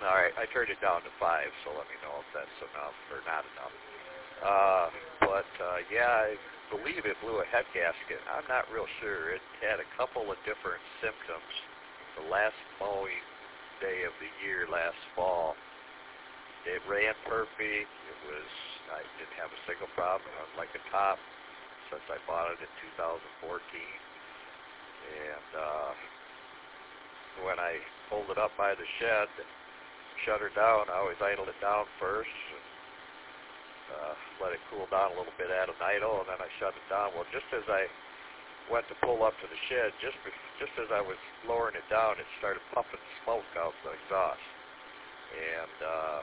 All right, I turned it down to 5, so let me know if that's enough or not enough. Yeah, I believe it blew a head gasket. I'm not real sure. It had a couple of different symptoms. The last mowing day of the year, last fall, it ran perfect. I didn't have a single problem on like a top since I bought it in 2014. And when I pulled it up by the shed, shut her down, I always idled it down first. Let it cool down a little bit at an idle, and then I shut it down. Well, just as I went to pull up to the shed, just as I was lowering it down, it started puffing smoke out the exhaust. And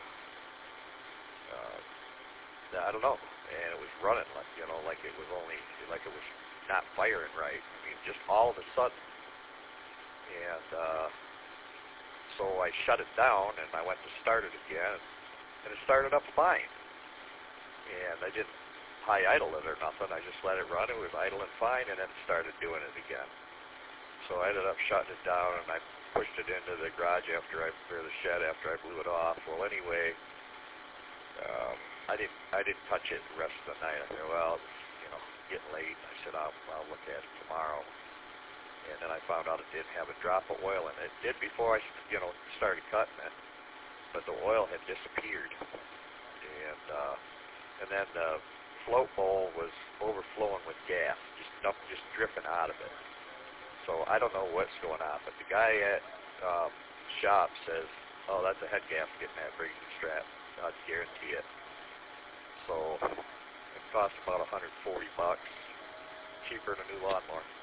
I don't know. And it was running like it was not firing right. I mean, just all of a sudden. And so I shut it down, and I went to start it again, and it started up fine. And I didn't high idle it or nothing. I just let it run. It was idling fine, and then started doing it again. So I ended up shutting it down, and I pushed it into the garage or the shed after I blew it off. Well, anyway, I didn't touch it the rest of the night. I said, well, it's getting late. I said, I'll look at it tomorrow. And then I found out it didn't have a drop of oil in it. It did before I, started cutting it, but the oil had disappeared. And then the float bowl was overflowing with gas, just dripping out of it. So I don't know what's going on, but the guy at shop says, oh, that's a head gasket in that braking strap. I'd guarantee it. So it cost about $140, cheaper than a new lawnmower.